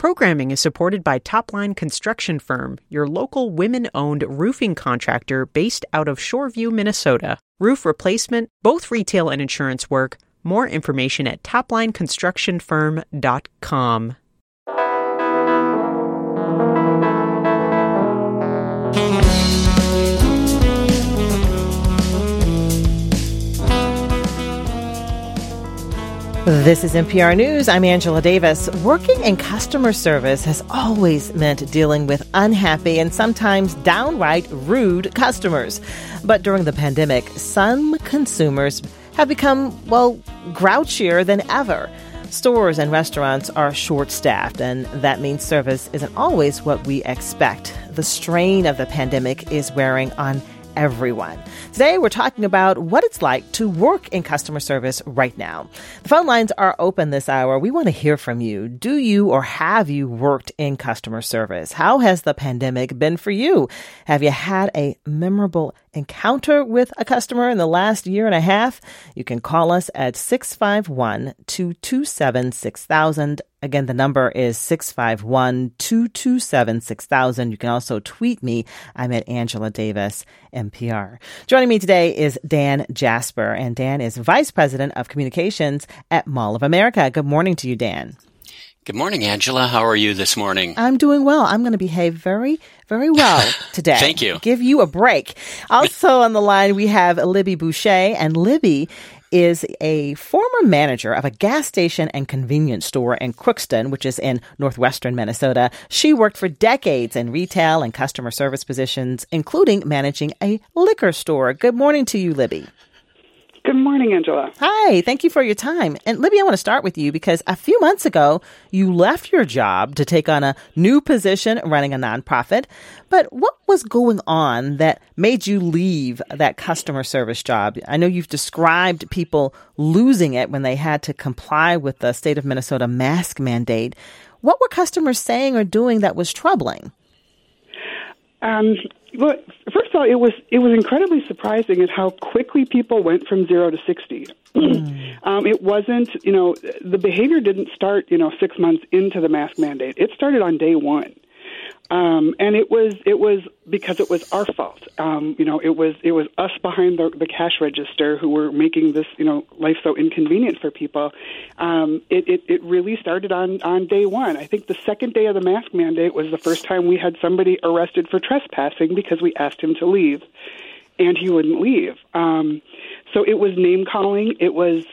Programming is supported by Topline Construction Firm, your local women-owned roofing contractor based out of Shoreview, Minnesota. Roof replacement, both retail and insurance work. More information at toplineconstructionfirm.com. This is NPR News. I'm Angela Davis. Working in customer service has always meant dealing with unhappy and sometimes downright rude customers. But during the pandemic, some consumers have become, grouchier than ever. Stores and restaurants are short-staffed, and that means service isn't always what we expect. The strain of the pandemic is wearing on everyone. Today, we're talking about what it's like to work in customer service right now. The phone lines are open this hour. We want to hear from you. Do you or have you worked in customer service? How has the pandemic been for you? Have you had a memorable encounter with a customer in the last year and a half? You can call us at 651-227-6000. Again, the number is 651-227-6000. You can also tweet me. I'm at Angela Davis, NPR. Joining me today is Dan Jasper, and Dan is Vice President of Communications at Mall of America. Good morning to you, Dan. Good morning, Angela. How are you this morning? I'm doing well. I'm going to behave very, very well today. Thank you. Give you a break. Also on the line, we have Libby Boucher, and Libby is a former manager of a gas station and convenience store in Crookston, which is in northwestern Minnesota. She worked for decades in retail and customer service positions, including managing a liquor store. Good morning to you, Libby. Good morning, Angela. Hi, thank you for your time. And Libby, I want to start with you because a few months ago, you left your job to take on a new position running a nonprofit. But what was going on that made you leave that customer service job? I know you've described people losing it when they had to comply with the state of Minnesota mask mandate. What were customers saying or doing that was troubling? Well, first of all, it was incredibly surprising at how quickly people went from 0 to 60. It wasn't, the behavior didn't start, 6 months into the mask mandate. It started on day one. And it was because it was our fault. It was us behind the cash register who were making this, life so inconvenient for people. It really started on day one. I think the second day of the mask mandate was the first time we had somebody arrested for trespassing because we asked him to leave, and he wouldn't leave. So it was name calling. It was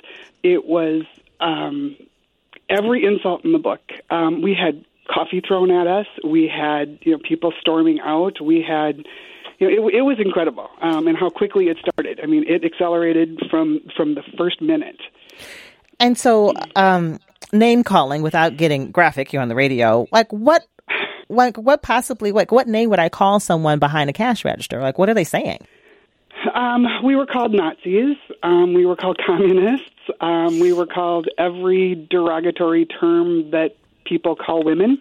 every insult in the book. We had coffee thrown at us. We had, people storming out. We had, it was incredible, and how quickly it started. I mean, it accelerated from the first minute. And so, name calling, without getting graphic, you're on the radio. What name would I call someone behind a cash register? What are they saying? We were called Nazis. We were called communists. We were called every derogatory term that people call women.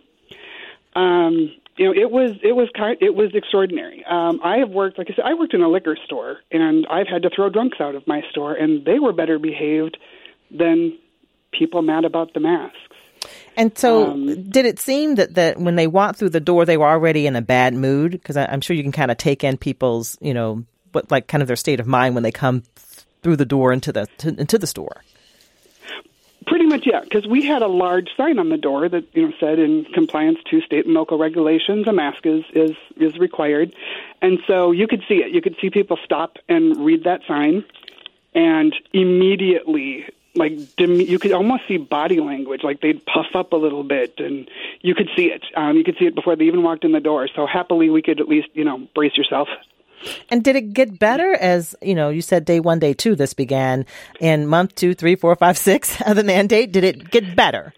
It was extraordinary. I have worked, like I said, I worked in a liquor store, and I've had to throw drunks out of my store, and they were better behaved than people mad about the masks. And so did it seem that when they walked through the door, they were already in a bad mood? Because I'm sure you can kind of take in people's, kind of their state of mind when they come through the door into the store. Pretty much, yeah, because we had a large sign on the door that said, in compliance to state and local regulations, a mask is required, and so you could see it. You could see people stop and read that sign, and immediately, you could almost see body language, like they'd puff up a little bit, and you could see it. You could see it before they even walked in the door. So happily, we could at least brace yourself. And did it get better as, you said day 1, day 2, this began in month 2, 3, 4, 5, 6 of the mandate? Did it get better?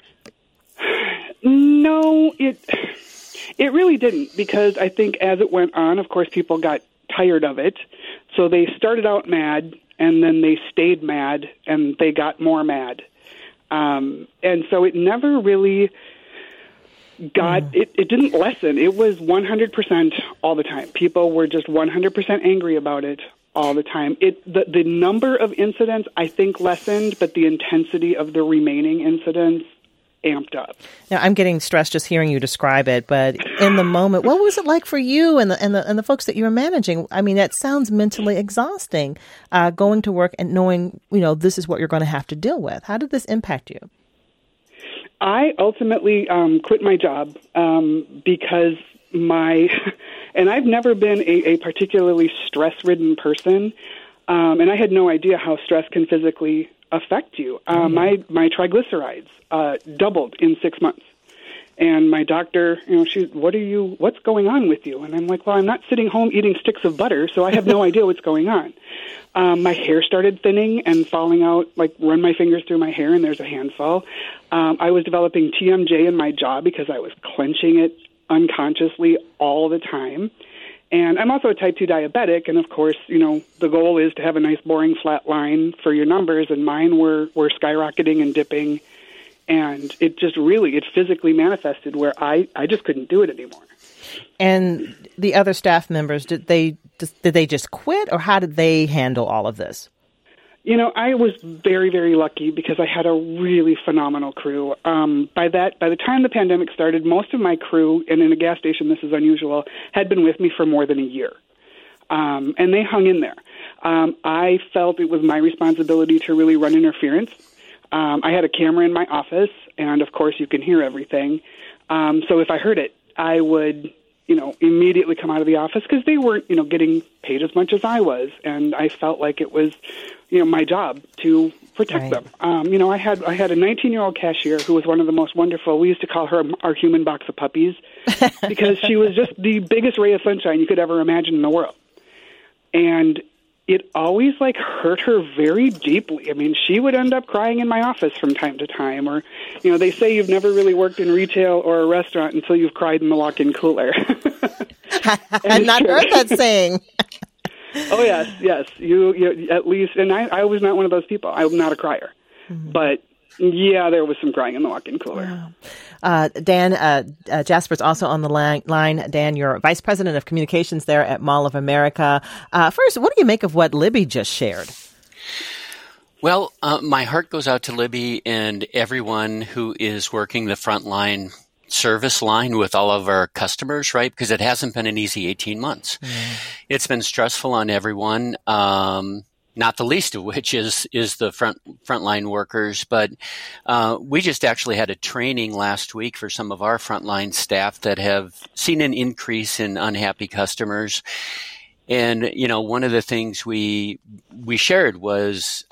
No, it really didn't, because I think as it went on, of course, people got tired of it. So they started out mad, and then they stayed mad, and they got more mad. And so it never really it didn't lessen. It was 100% all the time. People were just 100% angry about it all the time. The number of incidents, I think, lessened, but the intensity of the remaining incidents amped up. Now, I'm getting stressed just hearing you describe it, but in the moment, what was it like for you and the folks that you were managing? I mean, that sounds mentally exhausting, going to work and knowing, this is what you're going to have to deal with. How did this impact you? I ultimately quit my job because and I've never been a particularly stress-ridden person, and I had no idea how stress can physically affect you. My triglycerides doubled in 6 months. And my doctor, what's going on with you? And I'm like, well, I'm not sitting home eating sticks of butter, so I have no idea what's going on. My hair started thinning and falling out, like run my fingers through my hair and there's a handfall. I was developing TMJ in my jaw because I was clenching it unconsciously all the time. And I'm also a type 2 diabetic, and of course, the goal is to have a nice, boring, flat line for your numbers, and mine were skyrocketing and dipping, and it physically manifested where I just couldn't do it anymore. And the other staff members, did they just quit, or how did they handle all of this? I was very, very lucky because I had a really phenomenal crew. By the time the pandemic started, most of my crew, and in a gas station this is unusual, had been with me for more than a year. And they hung in there. I felt it was my responsibility to really run interference. I had a camera in my office, and of course you can hear everything. So if I heard it, I would immediately come out of the office because they weren't, getting paid as much as I was. And I felt like it was, my job to protect them. I had a 19-year-old cashier who was one of the most wonderful. We used to call her our human box of puppies because she was just the biggest ray of sunshine you could ever imagine in the world. And it always hurt her very deeply. I mean, she would end up crying in my office from time to time, or, they say you've never really worked in retail or a restaurant until you've cried in the walk-in cooler. I've not heard that saying. Oh, yes. You at least, and I was not one of those people. I'm not a crier. Mm-hmm. But, yeah, there was some crying in the walk-in cooler. Wow. Dan Jasper's also on the line. Dan, you're Vice President of Communications there at Mall of America. First, what do you make of what Libby just shared? Well, my heart goes out to Libby and everyone who is working the frontline service line with all of our customers, right? Because it hasn't been an easy 18 months. Mm. It's been stressful on everyone. Not the least of which is the frontline workers. But we just actually had a training last week for some of our frontline staff that have seen an increase in unhappy customers. And, one of the things we shared was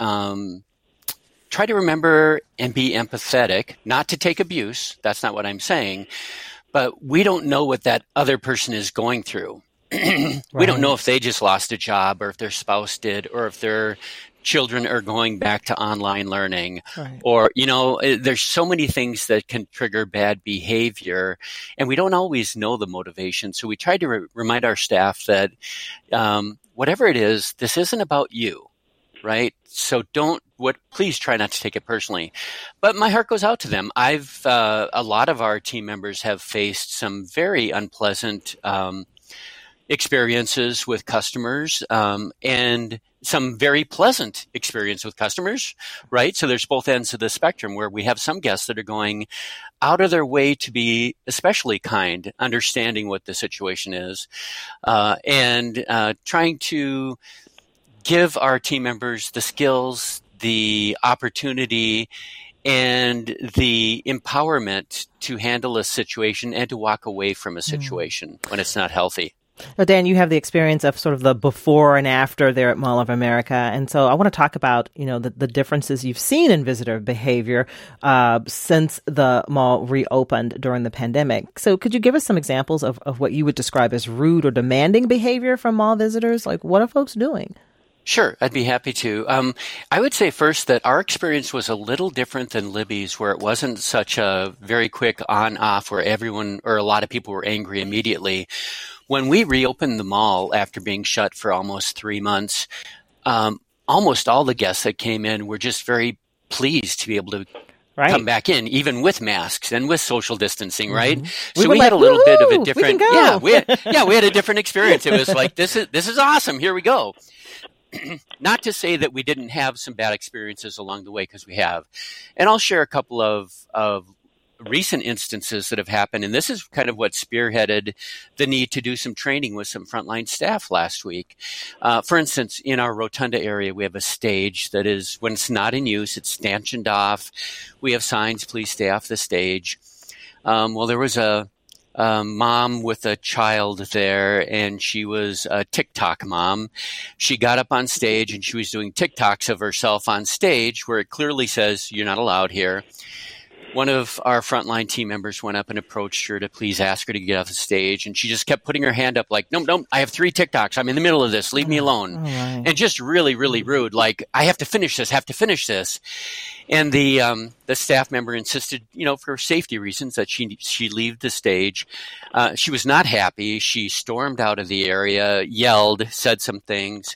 try to remember and be empathetic, not to take abuse. That's not what I'm saying. But we don't know what that other person is going through. Right. We don't know if they just lost a job or if their spouse did or if their children are going back to online learning. Right. Or, there's so many things that can trigger bad behavior and we don't always know the motivation. So we try to remind our staff that whatever it is, this isn't about you, right? So please try not to take it personally. But my heart goes out to them. A lot of our team members have faced some very unpleasant experiences with customers, and some very pleasant experience with customers, right? So there's both ends of the spectrum where we have some guests that are going out of their way to be especially kind, understanding what the situation is, and trying to give our team members the skills, the opportunity, and the empowerment to handle a situation and to walk away from a situation when it's not healthy. Well, Dan, you have the experience of sort of the before and after there at Mall of America. And so I want to talk about, the differences you've seen in visitor behavior since the mall reopened during the pandemic. So could you give us some examples of what you would describe as rude or demanding behavior from mall visitors? Like, what are folks doing? Sure, I'd be happy to. I would say first that our experience was a little different than Libby's, where it wasn't such a very quick on-off where everyone or a lot of people were angry immediately. When we reopened the mall after being shut for almost 3 months, almost all the guests that came in were just very pleased to be able to come back in, even with masks and with social distancing, right? Mm-hmm. So we had a little bit of a different, we had a different experience. It was like, this is awesome. Here we go. Not to say that we didn't have some bad experiences along the way, because we have. And I'll share a couple of recent instances that have happened, and this is kind of what spearheaded the need to do some training with some frontline staff last week. For instance, in our rotunda area, we have a stage that is, when it's not in use, it's stanchioned off. We have signs, please stay off the stage. Well, there was a mom with a child there, and she was a TikTok mom. She got up on stage and she was doing TikToks of herself on stage where it clearly says, "You're not allowed here." One of our frontline team members went up and approached her to please ask her to get off the stage. And she just kept putting her hand up like, no, I have 3 TikToks. I'm in the middle of this. Leave me alone. Oh, right. And just really, really rude. Like, I have to finish this. And the staff member insisted, for safety reasons that she leave the stage. She was not happy. She stormed out of the area, yelled, said some things.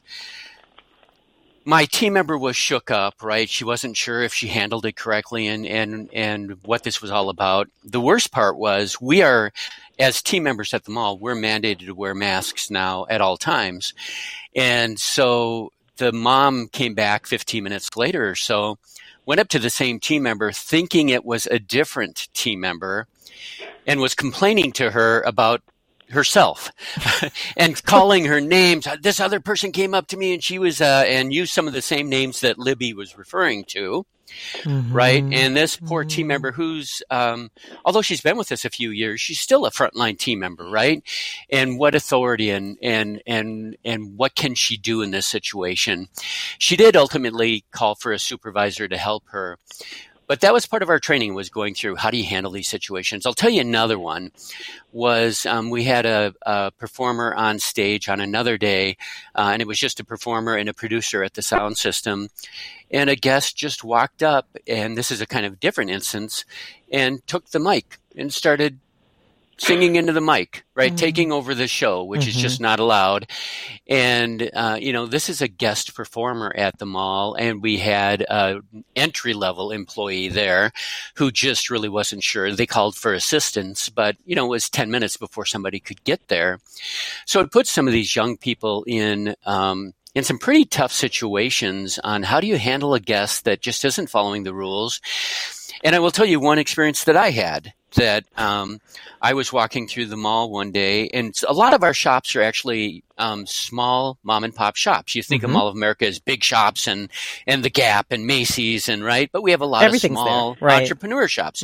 My team member was shook up, right? She wasn't sure if she handled it correctly and what this was all about. The worst part was we are, as team members at the mall, we're mandated to wear masks now at all times. And so the mom came back 15 minutes later or so, went up to the same team member thinking it was a different team member and was complaining to her about herself and calling her names. This other person came up to me and she was and used some of the same names that Libby was referring to. Right. And this poor team member who's although she's been with us a few years, she's still a frontline team member, right? And what authority and what can she do in this situation? She did ultimately call for a supervisor to help her. But that was part of our training, was going through how do you handle these situations. I'll tell you another one was we had a performer on stage on another day, and it was just a performer and a producer at the sound system. And a guest just walked up, and this is a kind of different instance, and took the mic and started singing into the mic, right? Taking over the show, which is just not allowed. And, this is a guest performer at the mall, and we had an entry-level employee there who just really wasn't sure. They called for assistance, but, it was 10 minutes before somebody could get there. So it puts some of these young people in some pretty tough situations on how do you handle a guest that just isn't following the rules. And I will tell you one experience that I had. That I was walking through the mall one day, and a lot of our shops are actually small mom and pop shops. You think of Mall of America as big shops and the Gap and Macy's right? But we have a lot of small entrepreneur shops.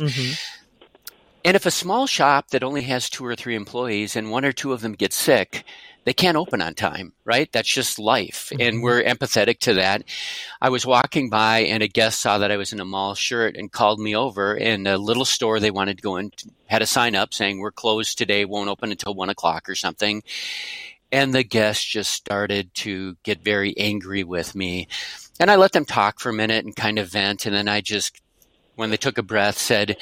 And if a small shop that only has 2 or 3 employees and 1 or 2 of them get sick, they can't open on time, right? That's just life. And we're empathetic to that. I was walking by and a guest saw that I was in a mall shirt and called me over. In a little store they wanted to go in, had a sign up saying, "We're closed today, won't open until 1 o'clock or something." And the guest just started to get very angry with me. And I let them talk for a minute and kind of vent. And then I just, when they took a breath, said,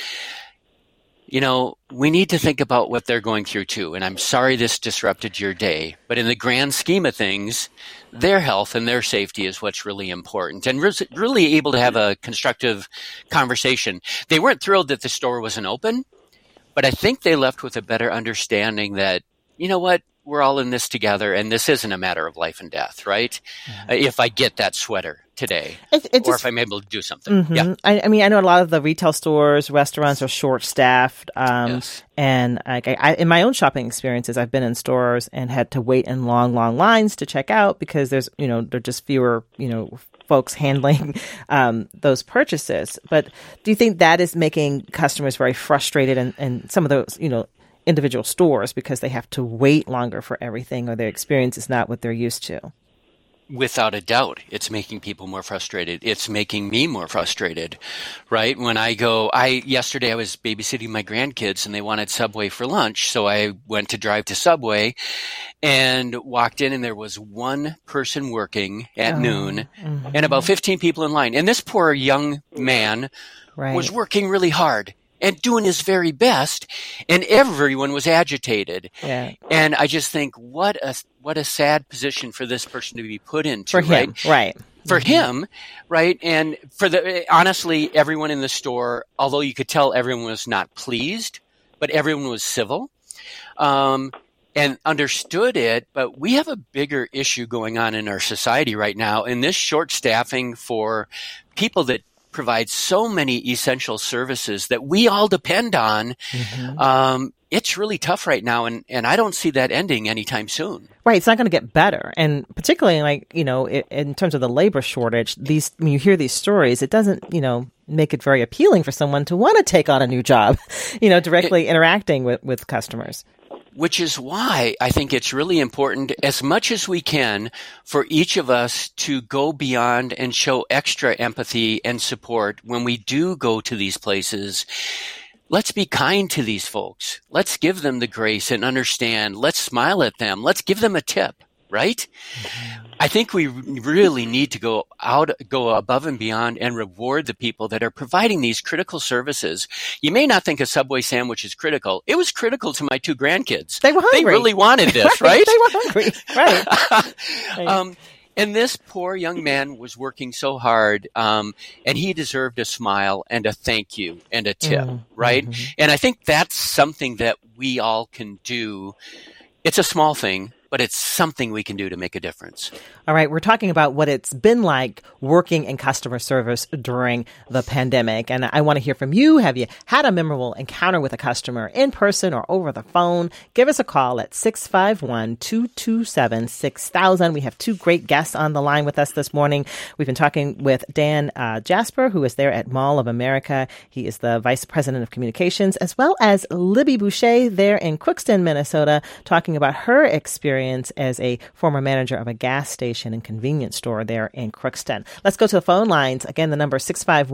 we need to think about what they're going through too. And I'm sorry this disrupted your day, but in the grand scheme of things, their health and their safety is what's really important, and really able to have a constructive conversation. They weren't thrilled that the store wasn't open, but I think they left with a better understanding that, we're all in this together, and this isn't a matter of life and death, right? If I get that sweater today, or if I'm able to do something. Yeah. I know a lot of the retail stores, restaurants are short-staffed. Yes. And I, in my own shopping experiences, I've been in stores and had to wait in long lines to check out because there's, there are just fewer, folks handling those purchases. But do you think that is making customers very frustrated and some of those, individual stores because they have to wait longer for everything or their experience is not what they're used to? Without a doubt, it's making people more frustrated. It's making me more frustrated, right? When yesterday I was babysitting my grandkids and they wanted Subway for lunch. So I went to drive to Subway and walked in and there was 1 person working at noon and about 15 people in line. And this poor young man was working really hard and doing his very best, and everyone was agitated. Yeah. And I just think, what a sad position for this person to be put into, for him, right? For him, right? And honestly, everyone in the store, although you could tell everyone was not pleased, but everyone was civil, and understood it. But we have a bigger issue going on in our society right now, and this short staffing for people that provides so many essential services that we all depend on. It's really tough right now, and I don't see that ending anytime soon. Right. It's not going to get better. And particularly, in terms of the labor shortage, when you hear these stories, it doesn't, make it very appealing for someone to want to take on a new job, directly interacting with customers. Which is why I think it's really important, as much as we can, for each of us to go beyond and show extra empathy and support when we do go to these places. Let's be kind to these folks. Let's give them the grace and understand. Let's smile at them. Let's give them a tip, right? I think we really need to go above and beyond and reward the people that are providing these critical services. You may not think a Subway sandwich is critical. It was critical to my 2 grandkids. They were hungry. They really wanted this, right? They were hungry, right. And this poor young man was working so hard, and he deserved a smile and a thank you and a tip, right? And I think that's something that we all can do. It's a small thing, but it's something we can do to make a difference. All right. We're talking about what it's been like working in customer service during the pandemic. And I want to hear from you. Have you had a memorable encounter with a customer in person or over the phone? Give us a call at 651-227-6000. We have 2 great guests on the line with us this morning. We've been talking with Dan Jasper, who is there at Mall of America. He is the Vice President of Communications, as well as Libby Boucher there in Crookston, Minnesota, talking about her experience as a former manager of a gas station and convenience store there in Crookston. Let's go to the phone lines. Again, the number is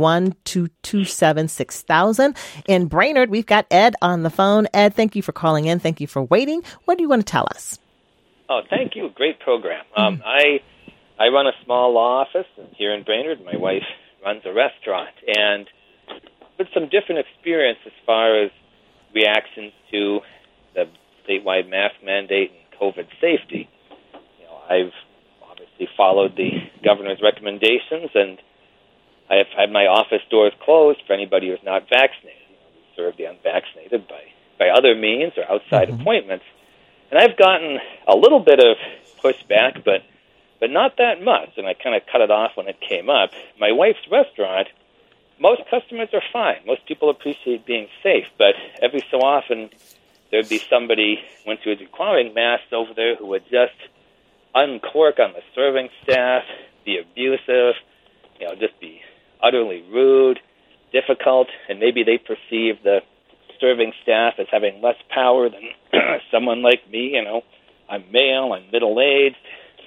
651-227-6000. In Brainerd, we've got Ed on the phone. Ed, thank you for calling in. Thank you for waiting. What do you want to tell us? Oh, thank you. Great program. I run a small law office here in Brainerd. My wife runs a restaurant. And with some different experience as far as reactions to the statewide mask mandate and COVID safety. I've obviously followed the governor's recommendations, and I have had my office doors closed for anybody who's not vaccinated. We serve the unvaccinated by other means or outside appointments. And I've gotten a little bit of pushback, but not that much, and I kind of cut it off when it came up. My wife's restaurant, most customers are fine. Most people appreciate being safe, but every so often there'd be somebody, once who was requiring masks over there, who would just uncork on the serving staff, be abusive, just be utterly rude, difficult, and maybe they perceive the serving staff as having less power than someone like me. I'm male, I'm middle-aged,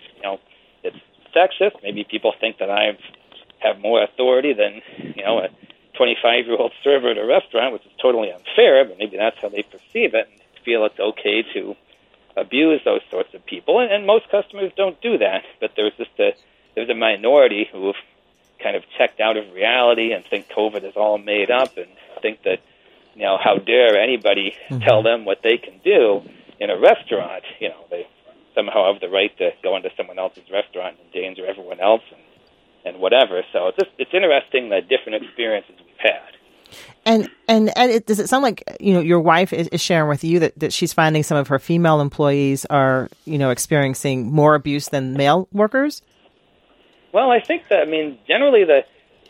it's sexist. Maybe people think that I have more authority than, a 25-year-old server at a restaurant, which is totally unfair, but maybe that's how they perceive it and feel it's okay to abuse those sorts of people. And most customers don't do that, but there's a minority who have kind of checked out of reality and think COVID is all made up and think that, how dare anybody tell them what they can do in a restaurant. They somehow have the right to go into someone else's restaurant and endanger everyone else and whatever. So it's interesting the different experiences we've had. And does it sound like, your wife is sharing with you that she's finding some of her female employees are, experiencing more abuse than male workers? Well, I think that, generally the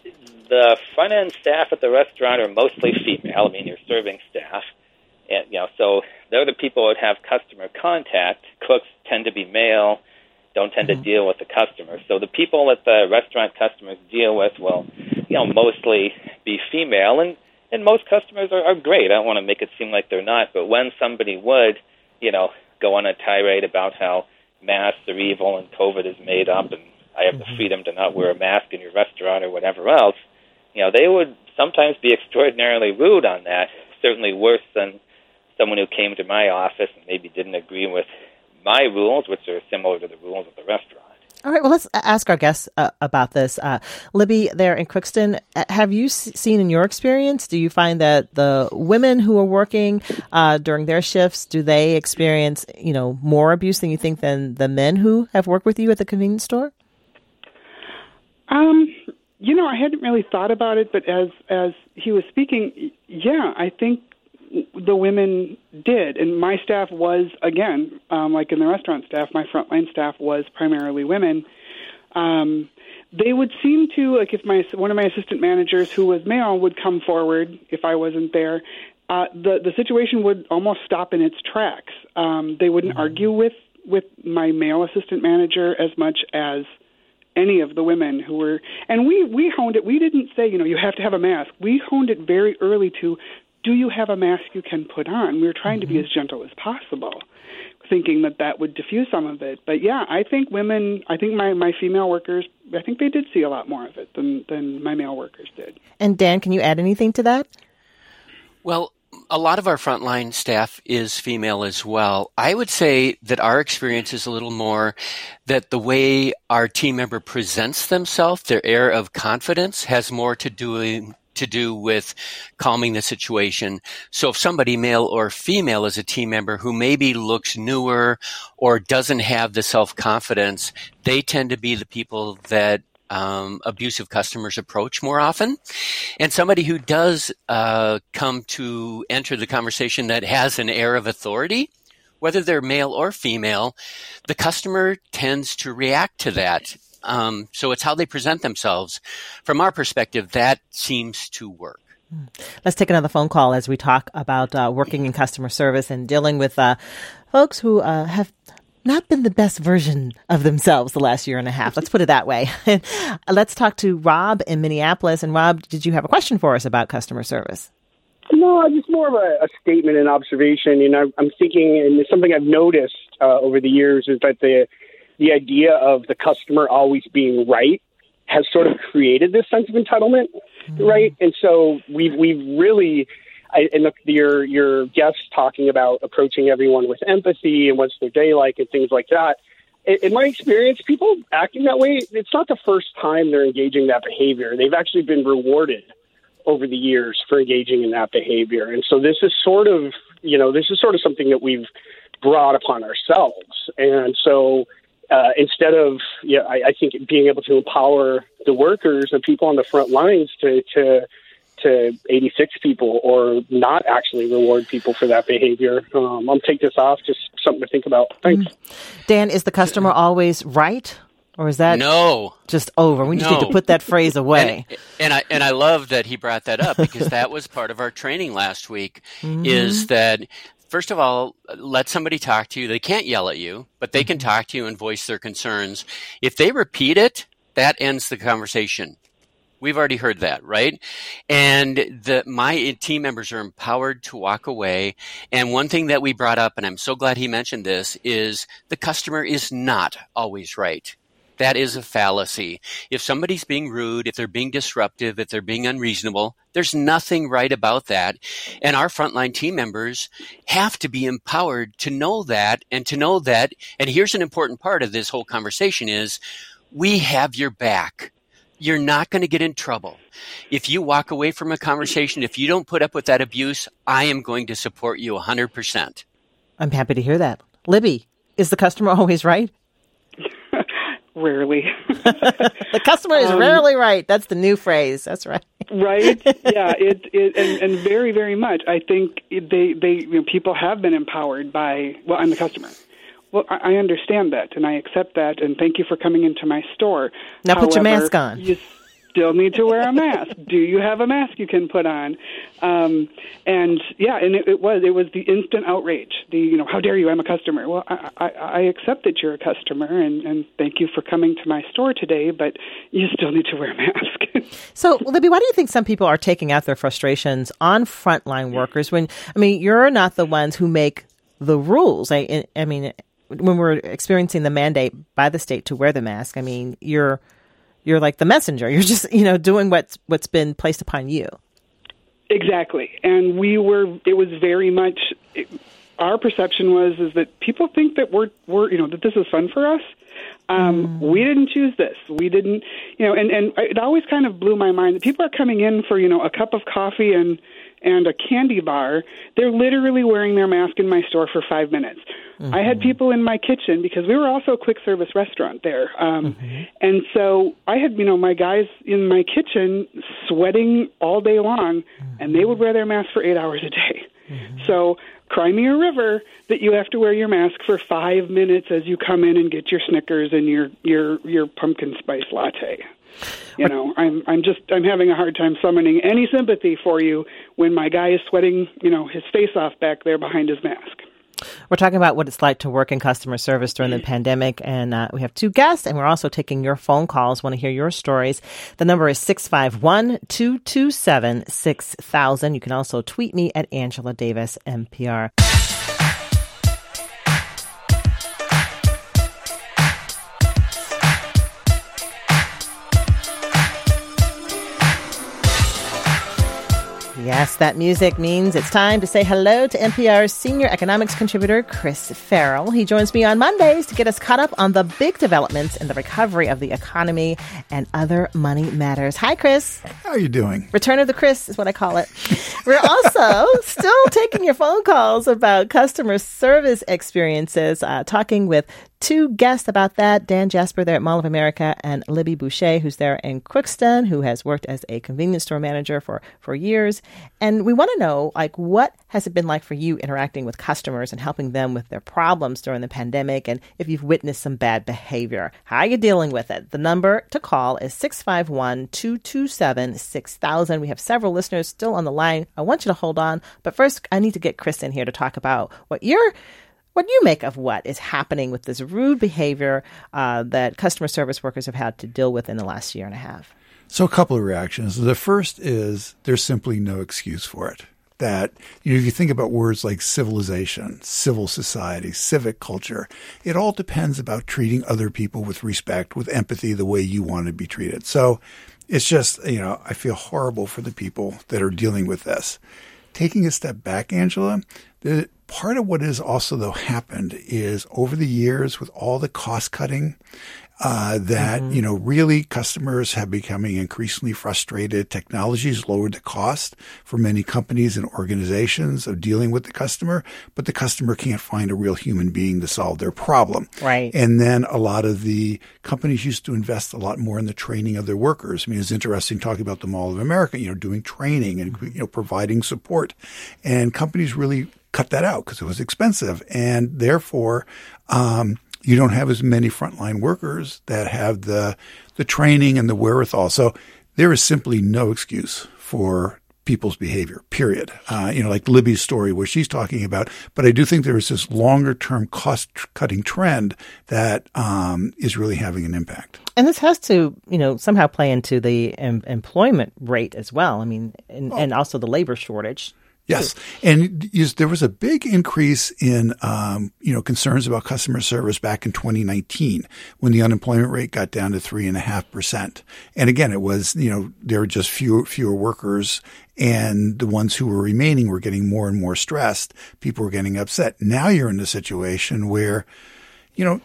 front-end staff at the restaurant are mostly female. Your serving staff. And, so they're the people that have customer contact. Cooks tend to be male, don't tend to deal with the customers. So the people that the restaurant customers deal with will, mostly be female. And most customers are great. I don't want to make it seem like they're not. But when somebody would, go on a tirade about how masks are evil and COVID is made up and I have the freedom to not wear a mask in your restaurant or whatever else, they would sometimes be extraordinarily rude on that, certainly worse than someone who came to my office and maybe didn't agree with my rules, which are similar to the rules of the restaurant. All right. Well, let's ask our guests about this. Libby, there in Crookston, have you seen in your experience, do you find that the women who are working during their shifts, do they experience, more abuse than you think than the men who have worked with you at the convenience store? I hadn't really thought about it, but as he was speaking, yeah, I think the women did. And my staff was, again, like in the restaurant staff, my frontline staff was primarily women. they would seem to, like if one of my assistant managers who was male would come forward if I wasn't there, the situation would almost stop in its tracks. They wouldn't argue with my male assistant manager as much as any of the women who were, and we honed it. We didn't say, you have to have a mask. We honed it very early to, do you have a mask you can put on? We were trying to be as gentle as possible, thinking that would diffuse some of it. But yeah, I think my female workers, I think they did see a lot more of it than my male workers did. And Dan, can you add anything to that? Well, a lot of our frontline staff is female as well. I would say that our experience is a little more that the way our team member presents themselves, their air of confidence, has more to do with calming the situation. So if somebody, male or female, is a team member who maybe looks newer or doesn't have the self-confidence, they tend to be the people that abusive customers approach more often. And somebody who does come to enter the conversation that has an air of authority, whether they're male or female, the customer tends to react to that. So it's how they present themselves. From our perspective, that seems to work. Let's take another phone call as we talk about working in customer service and dealing with folks who have not been the best version of themselves the last year and a half. Let's put it that way. Let's talk to Rob in Minneapolis. And Rob, did you have a question for us about customer service? No, just more of a statement and observation. I'm thinking, and it's something I've noticed over the years, is that the idea of the customer always being right has sort of created this sense of entitlement, right? And so we've really, and your guests talking about approaching everyone with empathy and what's their day like and things like that. In my experience, people acting that way, it's not the first time they're engaging that behavior. They've actually been rewarded over the years for engaging in that behavior. And so this is sort of something that we've brought upon ourselves. And so instead of, I think being able to empower the workers and people on the front lines to 86 people or not actually reward people for that behavior, I'll take this off. Just something to think about. Thanks. Dan, is the customer always right? Or is that just over? We just need to put that phrase away. And I love that he brought that up, because that was part of our training last week, is that, first of all, let somebody talk to you. They can't yell at you, but they can talk to you and voice their concerns. If they repeat it, that ends the conversation. We've already heard that, right? And my team members are empowered to walk away. And one thing that we brought up, and I'm so glad he mentioned this, is the customer is not always right. That is a fallacy. If somebody's being rude, if they're being disruptive, if they're being unreasonable, there's nothing right about that. And our frontline team members have to be empowered to know that, and here's an important part of this whole conversation is, we have your back. You're not going to get in trouble. If you walk away from a conversation, if you don't put up with that abuse, I am going to support you 100%. I'm happy to hear that. Libby, is the customer always right? Rarely. The customer is rarely right. That's the new phrase. That's right. Right. Yeah. And very, very much. I think people have been empowered by. Well, I'm the customer. Well, I understand that, and I accept that, and thank you for coming into my store. Now put your mask on. You still need to wear a mask. Do you have a mask you can put on? And it was the instant outrage. How dare you? I'm a customer. Well, I accept that you're a customer, and thank you for coming to my store today, but you still need to wear a mask. So, Libby, why do you think some people are taking out their frustrations on frontline workers when, you're not the ones who make the rules? I mean, when we're experiencing the mandate by the state to wear the mask, you're like the messenger. You're just, doing what's been placed upon you. Exactly. And it was very much, our perception is that people think that we're that this is fun for us. We didn't choose this. We didn't, and it always kind of blew my mind that people are coming in for, a cup of coffee and a candy bar. They're literally wearing their mask in my store for 5 minutes. I had people in my kitchen, because we were also a quick service restaurant there. And so I had, my guys in my kitchen sweating all day long, and they would wear their mask for 8 hours a day. So cry me a river that you have to wear your mask for 5 minutes as you come in and get your Snickers and your pumpkin spice latte. I'm having a hard time summoning any sympathy for you when my guy is sweating, his face off back there behind his mask. We're talking about what it's like to work in customer service during the pandemic, and we have two guests, and we're also taking your phone calls. Want to hear your stories. The number is 651-227-6000. You can also tweet me at Angela Davis, NPR. Yes, that music means it's time to say hello to NPR's senior economics contributor, Chris Farrell. He joins me on Mondays to get us caught up on the big developments in the recovery of the economy and other money matters. Hi, Chris. How are you doing? Return of the Chris is what I call it. We're also still taking your phone calls about customer service experiences, talking with two guests about that, Dan Jasper there at Mall of America and Libby Boucher, who's there in Crookston, who has worked as a convenience store manager for years. And we want to know, what has it been like for you interacting with customers and helping them with their problems during the pandemic, and if you've witnessed some bad behavior? How are you dealing with it? The number to call is 651-227-6000. We have several listeners still on the line. I want you to hold on. But first, I need to get Chris in here to talk about what you make of what is happening with this rude behavior that customer service workers have had to deal with in the last year and a half. So a couple of reactions. The first is there's simply no excuse for it. That, if you think about words like civilization, civil society, civic culture, it all depends about treating other people with respect, with empathy, the way you want to be treated. So it's just, I feel horrible for the people that are dealing with this. Taking a step back, Angela, part of what has also, though, happened is over the years with all the cost cutting, really customers have becoming increasingly frustrated. Technology has lowered the cost for many companies and organizations of dealing with the customer, but the customer can't find a real human being to solve their problem. Right. And then a lot of the companies used to invest a lot more in the training of their workers. I mean, it's interesting talking about the Mall of America, doing training and, providing support. And companies really cut that out because it was expensive. And therefore, you don't have as many frontline workers that have the training and the wherewithal. So there is simply no excuse for people's behavior, period. Like Libby's story where she's talking about, but I do think there is this longer term cost cutting trend that is really having an impact. And this has to, somehow play into the employment rate as well. I mean, and also the labor shortage. Yes. And there was a big increase in, concerns about customer service back in 2019 when the unemployment rate got down to 3.5%. And again, it was, there were just fewer workers, and the ones who were remaining were getting more and more stressed. People were getting upset. Now you're in a situation where, you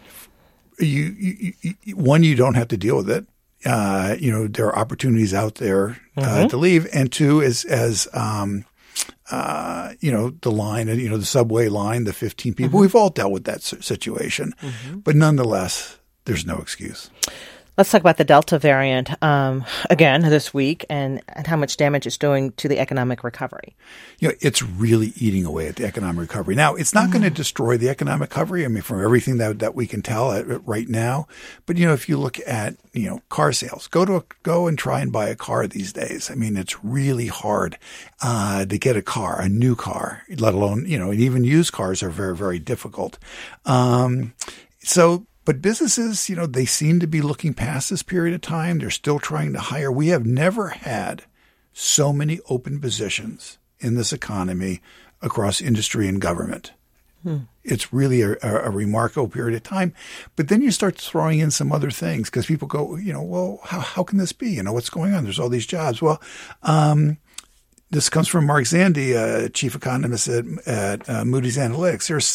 don't have to deal with it. There are opportunities out there to leave. And two, the line, the subway line, the 15 people, we've all dealt with that situation. But nonetheless, there's no excuse. Let's talk about the Delta variant again this week and how much damage it's doing to the economic recovery. It's really eating away at the economic recovery. Now, it's not going to destroy the economic recovery, I mean, from everything that we can tell right now. But, if you look at, car sales, go and try and buy a car these days. I mean, it's really hard to get a new car, let alone, and even used cars are very, very difficult. But businesses, they seem to be looking past this period of time. They're still trying to hire. We have never had so many open positions in this economy across industry and government. It's really a remarkable period of time. But then you start throwing in some other things because people go, well, how can this be? What's going on? There's all these jobs. Well, this comes from Mark Zandi, chief economist at Moody's Analytics. There are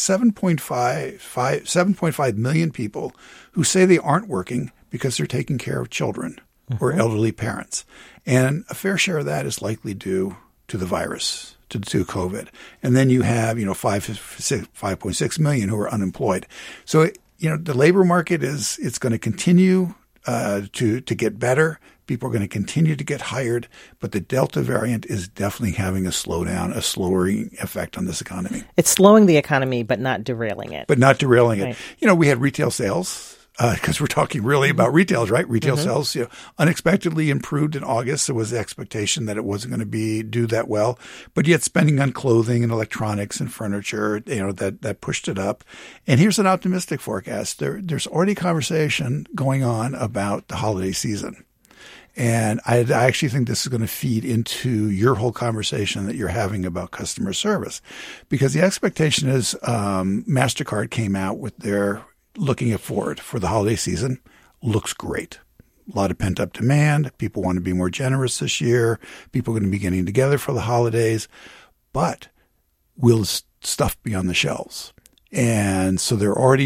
7.5 million people who say they aren't working because they're taking care of children or elderly parents. And a fair share of that is likely due to the virus, to COVID. And then you have, 5.6 million who are unemployed. So, the labor market it's going to continue to get better. People are going to continue to get hired, but the Delta variant is definitely having a slowing effect on this economy. It's slowing the economy, but not derailing it. Right. We had retail sales because we're talking really about retails, right? Retail sales, unexpectedly improved in August. There was the expectation that it wasn't going to do that well, but yet spending on clothing and electronics and furniture, that pushed it up. And here's an optimistic forecast. There's already conversation going on about the holiday season. And I actually think this is going to feed into your whole conversation that you're having about customer service, because the expectation is MasterCard came out with their looking forward for the holiday season. Looks great. A lot of pent-up demand. People want to be more generous this year. People are going to be getting together for the holidays. But will stuff be on the shelves? And so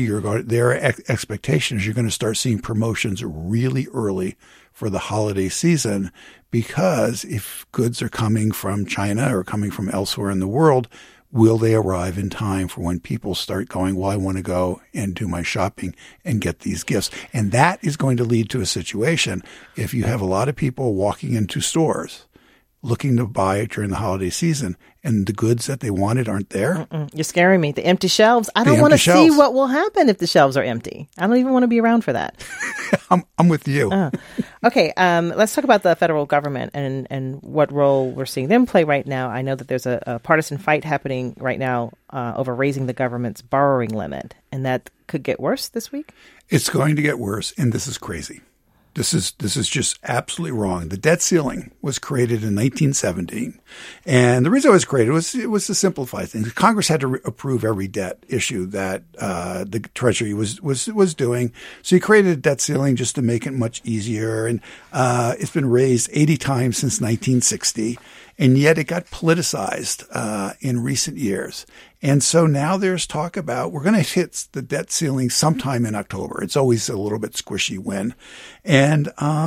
their expectation is you're going to start seeing promotions really early for the holiday season, because if goods are coming from China or coming from elsewhere in the world, will they arrive in time for when people start going, well, I want to go and do my shopping and get these gifts? And that is going to lead to a situation, if you have a lot of people walking into stores looking to buy it during the holiday season, and the goods that they wanted aren't there. You're scaring me. The empty shelves. I don't want to see what will happen if the shelves are empty. I don't even want to be around for that. I'm with you. Okay. Let's talk about the federal government and what role we're seeing them play right now. I know that there's a partisan fight happening right now over raising the government's borrowing limit, and that could get worse this week. It's going to get worse, and this is crazy. This is just absolutely wrong. The debt ceiling was created in 1917. And the reason it was created was to simplify things. Congress had to approve every debt issue that the Treasury was doing. So he created a debt ceiling just to make it much easier. And it's been raised 80 times since 1960. And yet it got politicized in recent years. And so now there's talk about we're going to hit the debt ceiling sometime in October. It's always a little bit squishy when. And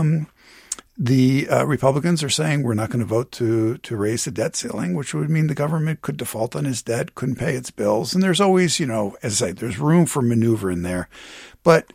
the Republicans are saying we're not going to vote to raise the debt ceiling, which would mean the government could default on its debt, couldn't pay its bills. And there's always, as I say, there's room for maneuver in there. But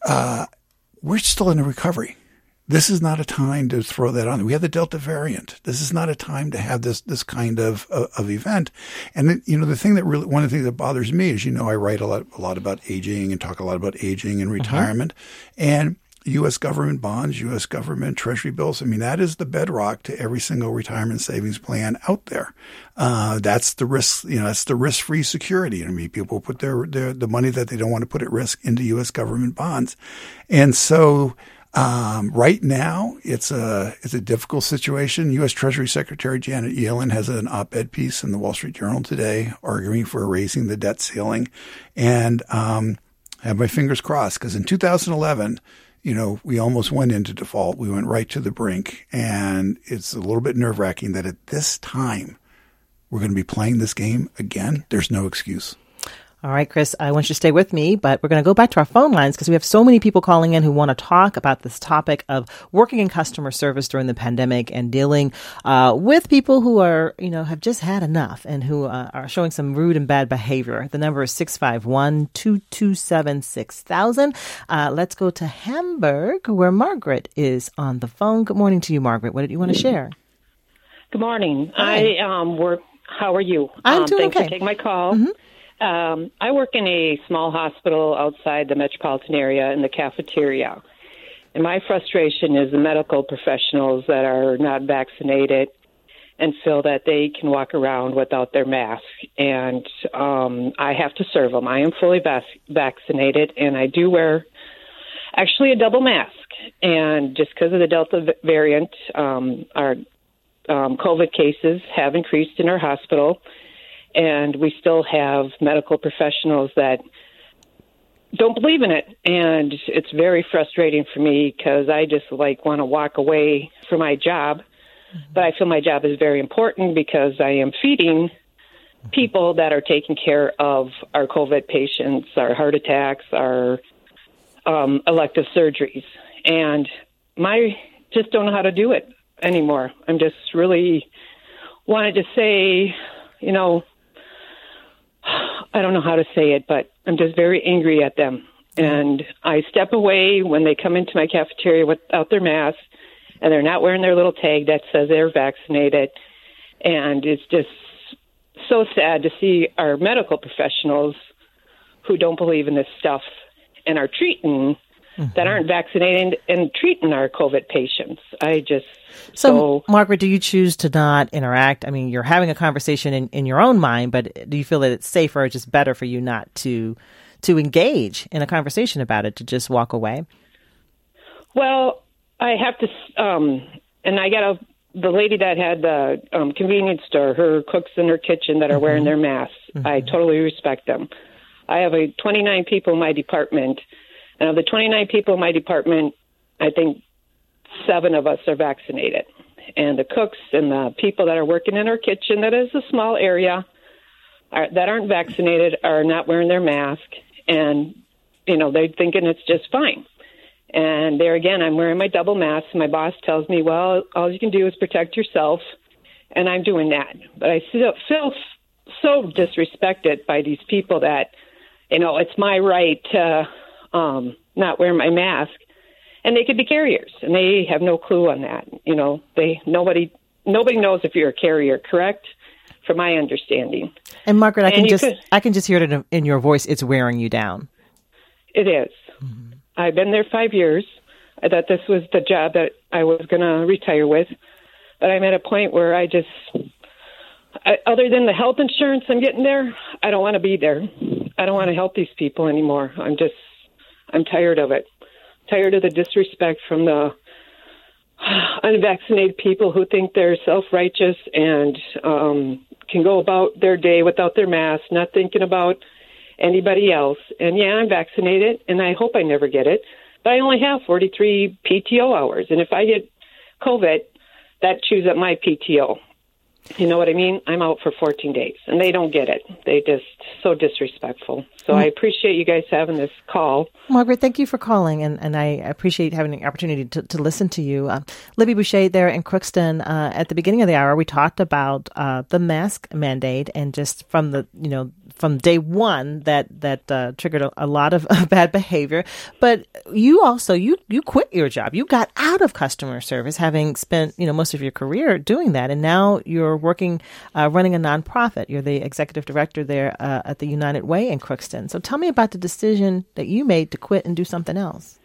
we're still in a recovery. This is not a time to throw that on. We have the Delta variant. This is not a time to have this kind of event. And the thing that really, one of the things that bothers me is, I write a lot about aging and talk a lot about aging and retirement, and U.S. government bonds, U.S. government treasury bills. I mean, that is the bedrock to every single retirement savings plan out there. That's the risk, that's the risk-free security. I mean, people put the money that they don't want to put at risk into U.S. government bonds. And so, right now, it's a difficult situation. U.S. Treasury Secretary Janet Yellen has an op-ed piece in the Wall Street Journal today arguing for raising the debt ceiling. And I have my fingers crossed, because in 2011, we almost went into default. We went right to the brink. And it's a little bit nerve-wracking that at this time we're going to be playing this game again. There's no excuse. All right, Chris, I want you to stay with me, but we're going to go back to our phone lines because we have so many people calling in who want to talk about this topic of working in customer service during the pandemic and dealing with people who are, have just had enough and who are showing some rude and bad behavior. The number is 651-227-6000. Let's go to Hamburg, where Margaret is on the phone. Good morning to you, Margaret. What did you want to share? Good morning. Hi. How are you? I'm doing thanks okay. for taking my call. Mm-hmm. I work in a small hospital outside the metropolitan area in the cafeteria. And my frustration is the medical professionals that are not vaccinated and feel that they can walk around without their mask. And I have to serve them. I am fully vaccinated, and I do wear actually a double mask. And just because of the Delta variant, our COVID cases have increased in our hospital. And we still have medical professionals that don't believe in it. And it's very frustrating for me because I just want to walk away from my job. Mm-hmm. But I feel my job is very important because I am feeding people that are taking care of our COVID patients, our heart attacks, our elective surgeries. And I just don't know how to do it anymore. I'm just really wanted to say, I don't know how to say it, but I'm just very angry at them. And I step away when they come into my cafeteria without their mask, and they're not wearing their little tag that says they're vaccinated. And it's just so sad to see our medical professionals who don't believe in this stuff and are treating that aren't vaccinated and treating our COVID patients. So, Margaret, do you choose to not interact? I mean, you're having a conversation in your own mind, but do you feel that it's safer or just better for you not to engage in a conversation about it, to just walk away? Well, I have to, and I got the lady that had the convenience store, her cooks in her kitchen that are wearing their masks. I totally respect them. I have 29 people in my department, and of the 29 people in my department, I think 7 of us are vaccinated. And the cooks and the people that are working in our kitchen, that is a small area, that aren't vaccinated, are not wearing their mask, and, they're thinking it's just fine. And there again, I'm wearing my double mask. My boss tells me, well, all you can do is protect yourself, and I'm doing that. But I still feel so disrespected by these people that, it's my right to not wear my mask, and they could be carriers, and they have no clue on that. Nobody knows if you're a carrier, correct? From my understanding. And Margaret, I can just hear it in your voice. It's wearing you down. It is. Mm-hmm. I've been there 5 years. I thought this was the job that I was going to retire with. But I'm at a point where other than the health insurance I'm getting there, I don't want to be there. I don't want to help these people anymore. I'm tired of it. Tired of the disrespect from the unvaccinated people who think they're self-righteous and can go about their day without their mask, not thinking about anybody else. And yeah, I'm vaccinated, and I hope I never get it, but I only have 43 PTO hours. And if I get COVID, that chews up my PTO. You know what I mean? I'm out for 14 days, and they don't get it. They just so disrespectful. So I appreciate you guys having this call. Margaret, thank you for calling, and I appreciate having the opportunity to listen to you. Libby Boucher there in Crookston, at the beginning of the hour, we talked about the mask mandate, and just from from day one that triggered a lot of bad behavior. But you also, you quit your job. You got out of customer service, having spent, most of your career doing that. And now you're working, running a nonprofit. You're the executive director there at the United Way in Crookston. So tell me about the decision that you made to quit and do something else.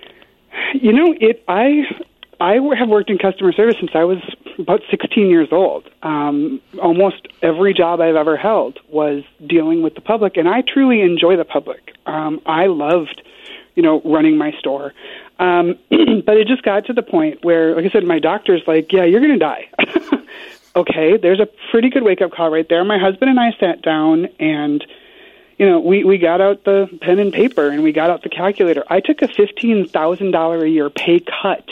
I have worked in customer service since I was about 16 years old. Almost every job I've ever held was dealing with the public, and I truly enjoy the public. I loved, running my store. But it just got to the point where, like I said, my doctor's like, yeah, you're going to die. Okay, there's a pretty good wake-up call right there. My husband and I sat down and we got out the pen and paper and we got out the calculator. I took a $15,000 a year pay cut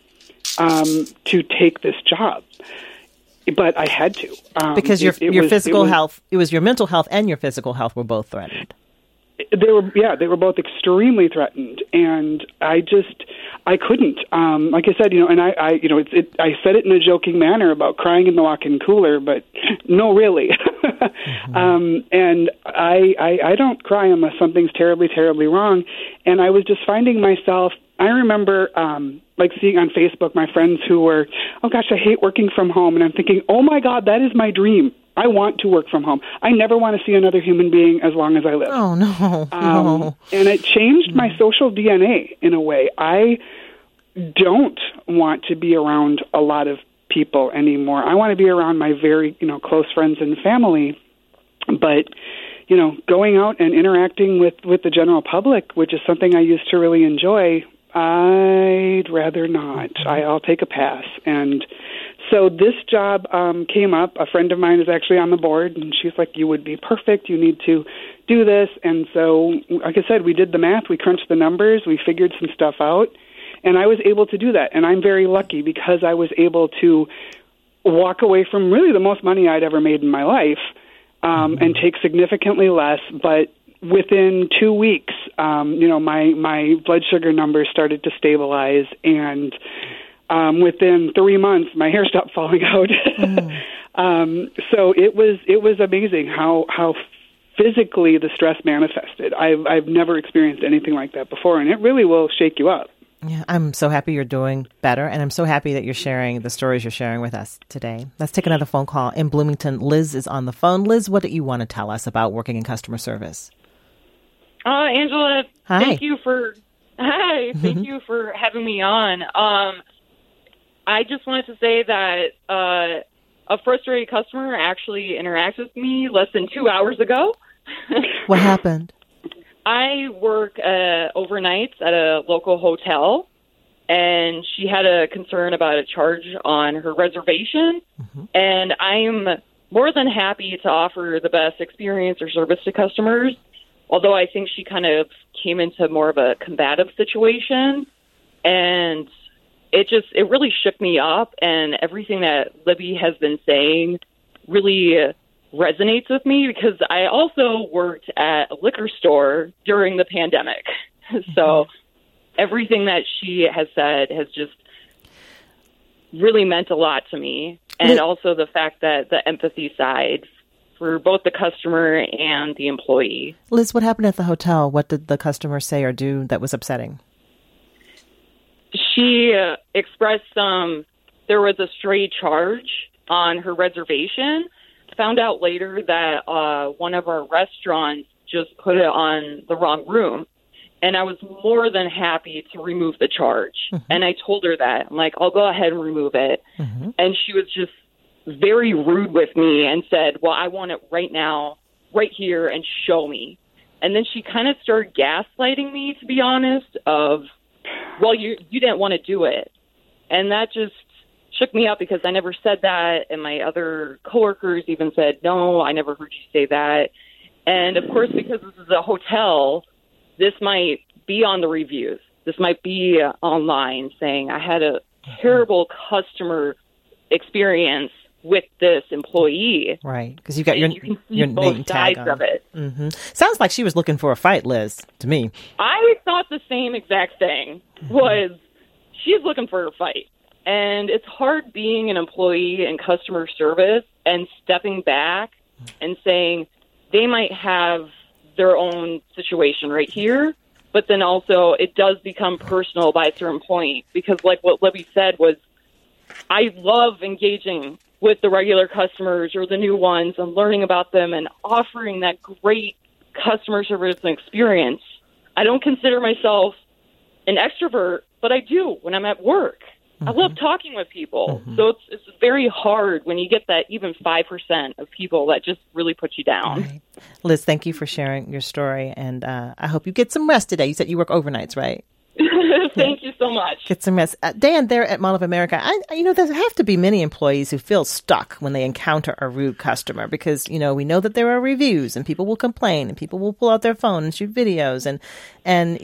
to take this job, but I had to because your physical health, it was your mental health and your physical health were both threatened. They were both extremely threatened, and I couldn't. Like I said, and I said it in a joking manner about crying in the walk-in cooler, but no, really. And I don't cry unless something's terribly, terribly wrong. And I was just finding myself. I remember seeing on Facebook my friends who were, oh gosh, I hate working from home, and I'm thinking, oh my God, that is my dream. I want to work from home. I never want to see another human being as long as I live. Oh, no. No. And it changed my social DNA in a way. I don't want to be around a lot of people anymore. I want to be around my very, close friends and family. But, going out and interacting with the general public, which is something I used to really enjoy, I'd rather not. I'll take a pass. And so this job came up. A friend of mine is actually on the board, and she's like, you would be perfect. You need to do this. And so, like I said, we did the math. We crunched the numbers. We figured some stuff out, and I was able to do that. And I'm very lucky because I was able to walk away from really the most money I'd ever made in my life and take significantly less. But within 2 weeks, my blood sugar numbers started to stabilize, and within 3 months, my hair stopped falling out. So it was amazing how physically the stress manifested. I've never experienced anything like that before, and it really will shake you up. Yeah, I'm so happy you're doing better, and I'm so happy that you're sharing the stories you're sharing with us today. Let's take another phone call. In Bloomington, Liz is on the phone. Liz, what do you want to tell us about working in customer service? Angela, Hi. Thank you for Hi, thank you for having me on. I just wanted to say that a frustrated customer actually interacted with me less than 2 hours ago. What happened? I work overnights at a local hotel, and she had a concern about a charge on her reservation, and I'm more than happy to offer the best experience or service to customers, although I think she kind of came into more of a combative situation, and it really shook me up, and everything that Libby has been saying really resonates with me because I also worked at a liquor store during the pandemic. So everything that she has said has just really meant a lot to me. And also the fact that the empathy side for both the customer and the employee. Liz, what happened at the hotel? What did the customer say or do that was upsetting? She expressed there was a stray charge on her reservation. Found out later that one of our restaurants just put it on the wrong room. And I was more than happy to remove the charge. And I told her that. I'm like, I'll go ahead and remove it. And she was just very rude with me and said, well, I want it right now, right here, and show me. And then she kind of started gaslighting me, to be honest, of, well, you didn't want to do it. And that just shook me up because I never said that. And my other coworkers even said, no, I never heard you say that. And, of course, because this is a hotel, this might be on the reviews. This might be online saying I had a terrible customer experience with this employee. Right, because you got your name tag on. Of it. Sounds like she was looking for a fight, Liz, to me. I thought the same exact thing, was she's looking for a fight. And it's hard being an employee in customer service and stepping back and saying they might have their own situation right here, but then also it does become personal by a certain point because like what Libby said was, I love engaging with the regular customers or the new ones and learning about them and offering that great customer service and experience. I don't consider myself an extrovert, but I do when I'm at work. I love talking with people. So it's very hard when you get that even 5% of people that just really put you down. Right. Liz, thank you for sharing your story. And I hope you get some rest today. You said you work overnights, right? Thank you so much. Get some rest. Dan, there at Mall of America, there have to be many employees who feel stuck when they encounter a rude customer because, we know that there are reviews and people will complain and people will pull out their phone and shoot videos. And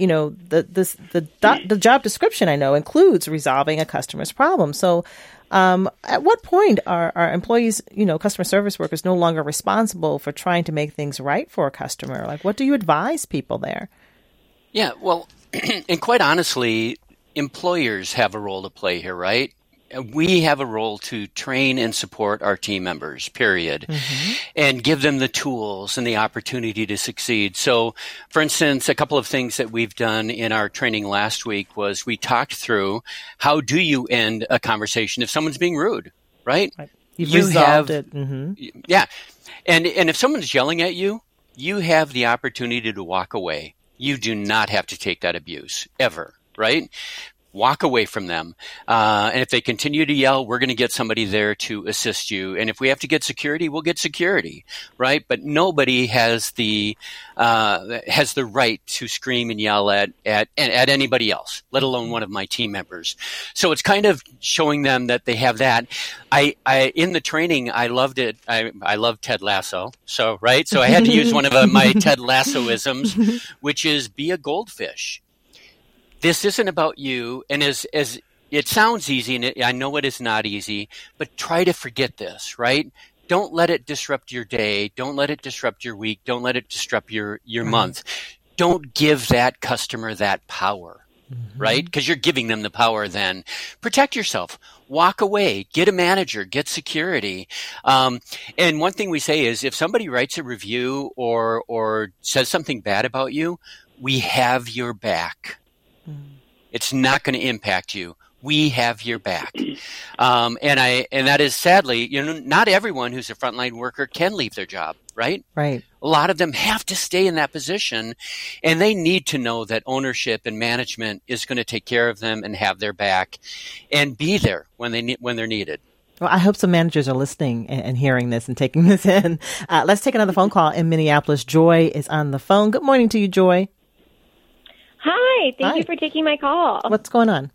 the job description, I know, includes resolving a customer's problem. So at what point are employees, customer service workers no longer responsible for trying to make things right for a customer? Like, what do you advise people there? Yeah, well, and quite honestly, employers have a role to play here, right? We have a role to train and support our team members, period, and give them the tools and the opportunity to succeed. So, for instance, a couple of things that we've done in our training last week was we talked through how do you end a conversation if someone's being rude, right? You've resolved it. Yeah. And if someone's yelling at you, you have the opportunity to walk away. You do not have to take that abuse ever, right? Walk away from them. And if they continue to yell, we're going to get somebody there to assist you. And if we have to get security, we'll get security, right? But nobody has the right to scream and yell at anybody else, let alone one of my team members. So it's kind of showing them that they have that. In the training, I loved it. I love Ted Lasso. So, right. So I had to use one of my Ted Lassoisms, which is be a goldfish. This isn't about you, and as it sounds easy, and I know it is not easy, but try to forget this, right? Don't let it disrupt your day. Don't let it disrupt your week. Don't let it disrupt your month. Don't give that customer that power, right? Because you're giving them the power then. Protect yourself. Walk away. Get a manager. Get security. And one thing we say is if somebody writes a review or says something bad about you, we have your back. It's not going to impact you. we have your back. And that is sadly, not everyone who's a frontline worker can leave their job, right? Right. A lot of them have to stay in that position, and they need to know that ownership and management is going to take care of them and have their back and be there when they're needed. Well, I hope some managers are listening and hearing this and taking this in. Let's take another phone call in Minneapolis. Joy is on the phone. Good morning to you, Joy. Hi. Thank you for taking my call. What's going on?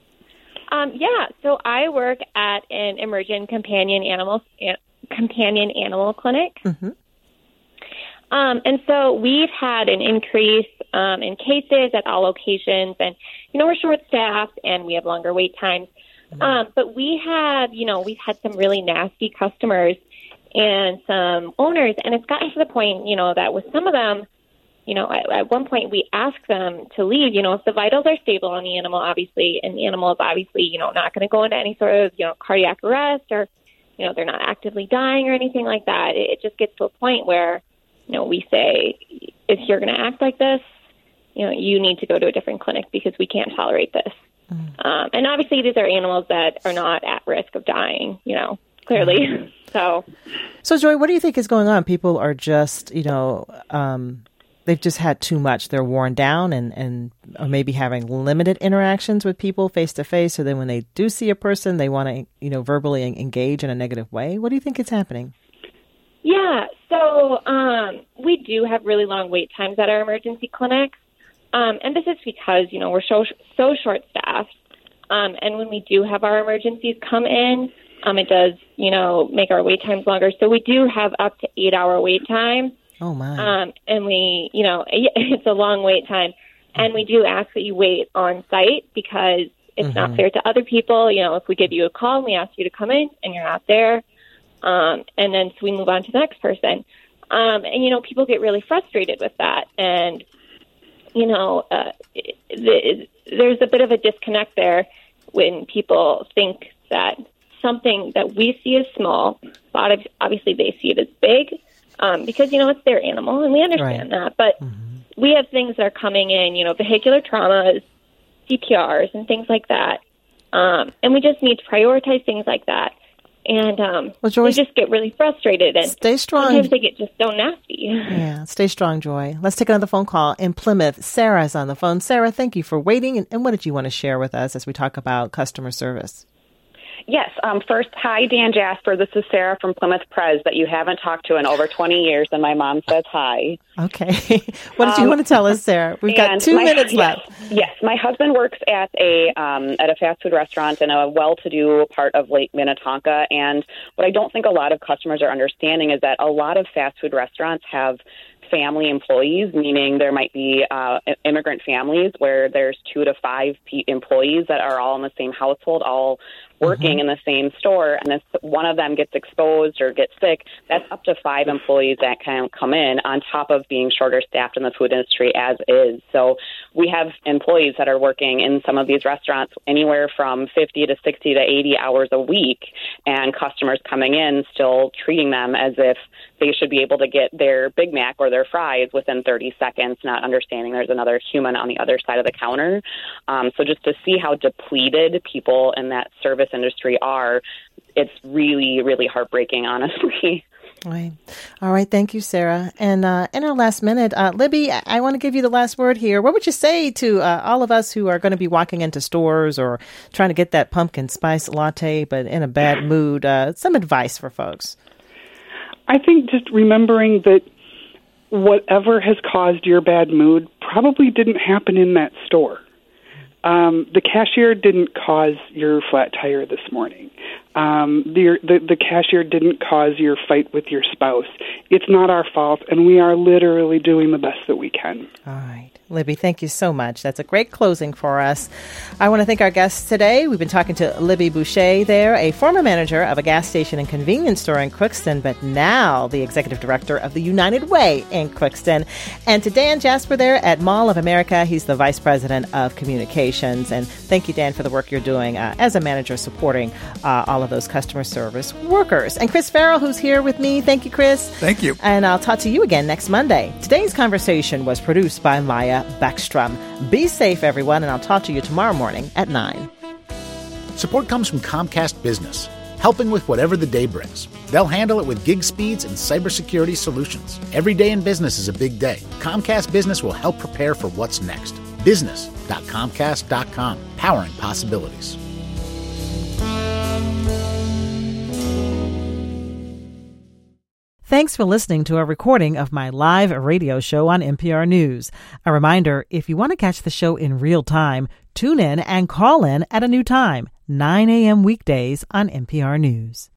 So I work at an emergent companion animal clinic. Mm-hmm. And so we've had an increase in cases at all locations, and we're short-staffed and we have longer wait times. But we have, we've had some really nasty customers and some owners, and it's gotten to the point, that with some of them, at one point we asked them to leave. If the vitals are stable on the animal, obviously, and the animal is obviously, not going to go into any sort of, cardiac arrest, or, they're not actively dying or anything like that. It just gets to a point where, we say, if you're going to act like this, you need to go to a different clinic because we can't tolerate this. And obviously these are animals that are not at risk of dying, clearly. So Joy, what do you think is going on? People are just, they've just had too much. They're worn down and are maybe having limited interactions with people face to face. So then when they do see a person, they want to, verbally engage in a negative way. What do you think is happening? Yeah. So we do have really long wait times at our emergency clinics. And this is because, we're so short-staffed. And when we do have our emergencies come in, it does, make our wait times longer. So we do have up to 8-hour wait times. Oh, my. And we, it's a long wait time. And we do ask that you wait on site because it's not fair to other people. If we give you a call and we ask you to come in and you're not there, and then so we move on to the next person. And, people get really frustrated with that. And, there's a bit of a disconnect there when people think that something that we see as small, but obviously they see it as big, because, it's their animal, and we understand that. But we have things that are coming in, vehicular traumas, CPRs, and things like that. And we just need to prioritize things like that. And they just get really frustrated, and stay strong. Sometimes they get just so nasty. Yeah, stay strong, Joy. Let's take another phone call in Plymouth. Sarah's on the phone. Sarah, thank you for waiting. And what did you want to share with us as we talk about customer service? Yes. First, hi, Dan Jasper. This is Sarah from Plymouth Pres that you haven't talked to in over 20 years, and my mom says hi. Okay. What did you want to tell us, Sarah? We've got 2 minutes left. Yes. My husband works at a fast food restaurant in a well-to-do part of Lake Minnetonka, and what I don't think a lot of customers are understanding is that a lot of fast food restaurants have family employees, meaning there might be immigrant families where there's 2 to 5 employees that are all in the same household, all working in the same store, and if one of them gets exposed or gets sick, that's up to 5 employees that can come in on top of being shorter staffed in the food industry as is. So we have employees that are working in some of these restaurants anywhere from 50 to 60 to 80 hours a week, and customers coming in still treating them as if they should be able to get their Big Mac or their fries within 30 seconds, not understanding there's another human on the other side of the counter. So just to see how depleted people in that service industry are, it's really, really heartbreaking, honestly. Right. All right. Thank you, Sarah. And in our last minute, Libby, I want to give you the last word here. What would you say to all of us who are going to be walking into stores or trying to get that pumpkin spice latte, but in a bad mood? Some advice for folks. I think just remembering that whatever has caused your bad mood probably didn't happen in that store. The cashier didn't cause your flat tire this morning. The cashier didn't cause your fight with your spouse. It's not our fault, and we are literally doing the best that we can. All right. Libby, thank you so much. That's a great closing for us. I want to thank our guests today. We've been talking to Libby Boucher there, a former manager of a gas station and convenience store in Crookston, but now the executive director of the United Way in Crookston. And to Dan Jasper there at Mall of America. He's the vice president of communications. And thank you, Dan, for the work you're doing as a manager supporting all of those customer service workers. And Chris Farrell, who's here with me. Thank you, Chris. Thank you. And I'll talk to you again next Monday. Today's conversation was produced by Maya Backstrom. Be safe, everyone, and I'll talk to you tomorrow morning at 9. Support comes from Comcast Business, helping with whatever the day brings. They'll handle it with gig speeds and cybersecurity solutions. Every day in business is a big day. Comcast Business will help prepare for what's next. Business.comcast.com, powering possibilities. Thanks for listening to a recording of my live radio show on NPR News. A reminder, if you want to catch the show in real time, tune in and call in at a new time, 9 a.m. weekdays on NPR News.